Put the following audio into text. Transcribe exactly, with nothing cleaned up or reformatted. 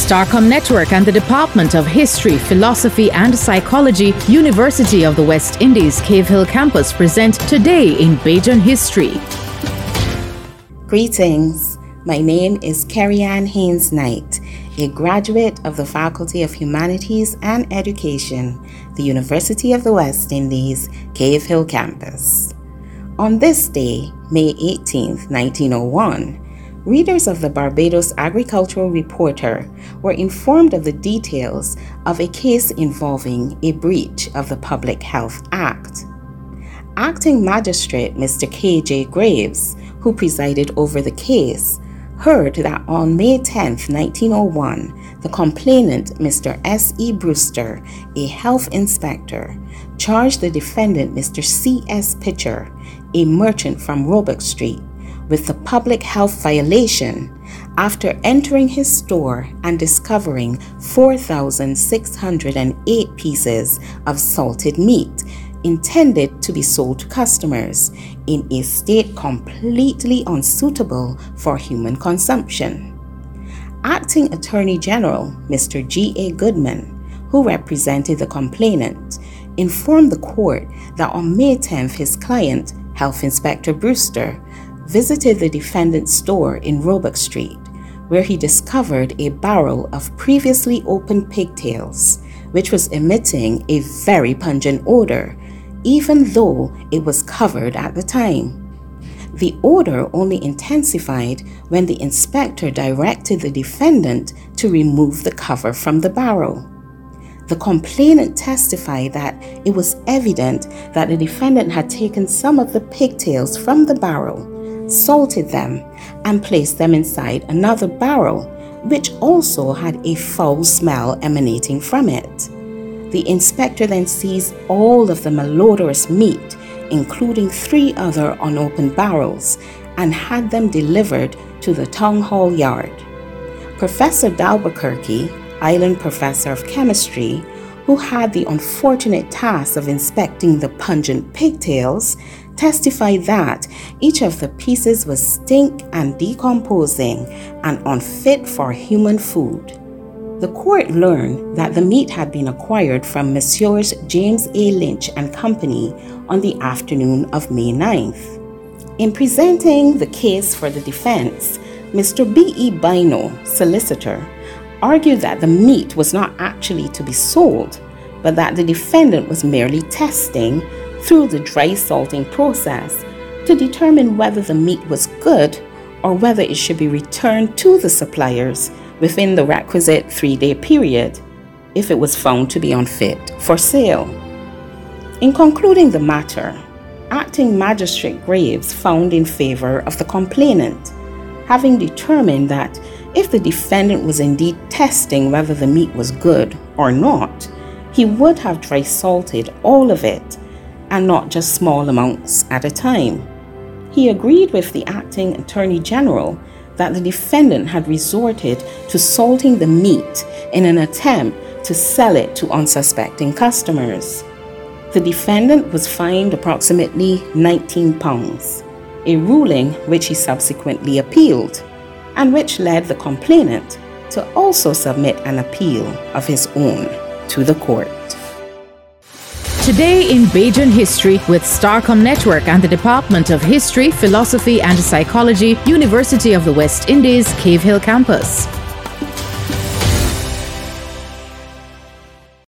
Starcom Network and the Department of History, Philosophy and Psychology, University of the West Indies, Cave Hill Campus present Today in Bajan History. Greetings. My name is Kerry-Ann Haynes-Knight, a graduate of the Faculty of Humanities and Education, the University of the West Indies, Cave Hill Campus. On this day, May eighteenth, nineteen oh one, readers of the Barbados Agricultural Reporter were informed of the details of a case involving a breach of the Public Health Act. Acting Magistrate Mister K J Graves, who presided over the case, heard that on May tenth, nineteen oh one, the complainant, Mister S E Brewster, a health inspector, charged the defendant, Mister C S Pitcher, a merchant from Roebuck Street, with the public health violation after entering his store and discovering four thousand six hundred eight pieces of salted meat intended to be sold to customers in a state completely unsuitable for human consumption. Acting Attorney General Mister G A Goodman, who represented the complainant, informed the court that on May tenth his client, Health Inspector Brewster, visited the defendant's store in Roebuck Street, where he discovered a barrel of previously opened pigtails, which was emitting a very pungent odor, even though it was covered at the time. The odor only intensified when the inspector directed the defendant to remove the cover from the barrel. The complainant testified that it was evident that the defendant had taken some of the pigtails from the barrel, salted them, and placed them inside another barrel, which also had a foul smell emanating from it. The inspector then seized all of the malodorous meat, including three other unopened barrels, and had them delivered to the town hall yard. Professor D'Albuquerque, Island Professor of Chemistry, who had the unfortunate task of inspecting the pungent pigtails, testified that each of the pieces was stink and decomposing and unfit for human food. The court learned that the meat had been acquired from Messrs. James A. Lynch and Company on the afternoon of May ninth. In presenting the case for the defense, Mister B E Bino, solicitor, argued that the meat was not actually to be sold, but that the defendant was merely testing through the dry salting process to determine whether the meat was good or whether it should be returned to the suppliers within the requisite three-day period if it was found to be unfit for sale. In concluding the matter, Acting Magistrate Graves found in favor of the complainant, having determined that if the defendant was indeed testing whether the meat was good or not, he would have dry salted all of it and not just small amounts at a time. He agreed with the Acting Attorney General that the defendant had resorted to salting the meat in an attempt to sell it to unsuspecting customers. The defendant was fined approximately nineteen pounds, a ruling which he subsequently appealed, and which led the complainant to also submit an appeal of his own to the court. Today in Bajan History with Starcom Network and the Department of History, Philosophy and Psychology, University of the West Indies, Cave Hill Campus.